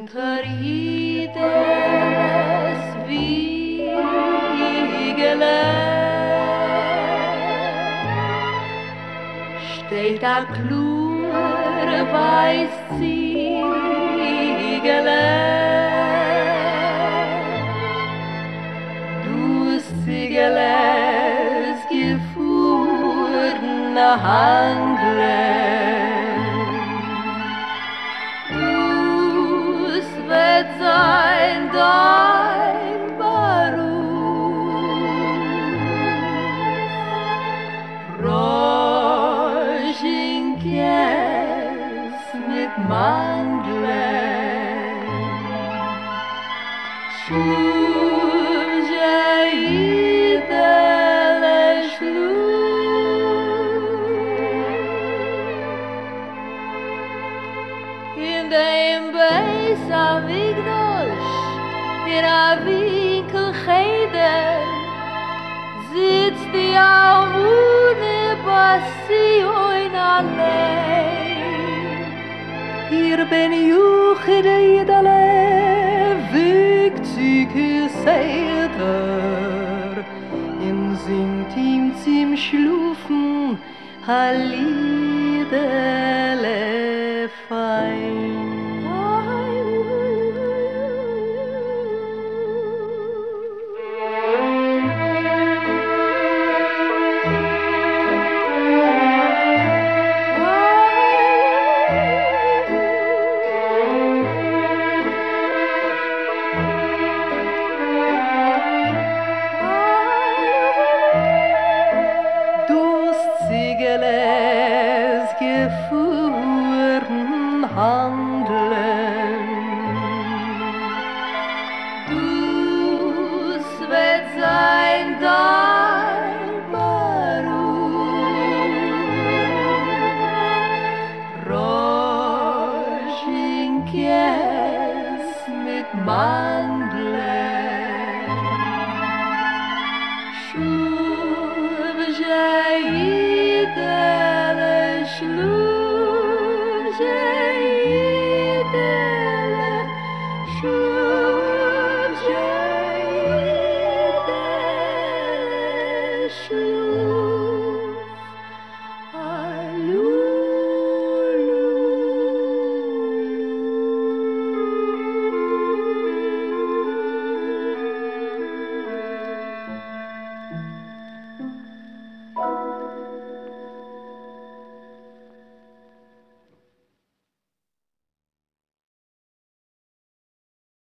Unter jedes Wiegele steht a klur weiß Ziegele. Du Ziegeles gefuhrne Handle, wird sein dein Beruf. Roschinkies mit Mandeln, Schumjeidele Schluss. In dem Beis Amigdosh, in a Winkel Cheder, sitzt die Amune Bassioin allein. Hier bin Juchide Idale, Wegzüge Seder, in singt ihm zum Schlufen, Halidele fein. Ziegeles gefuhren Handeln, dus wird sein dein Beruf. Roschinkies mit Mandeln,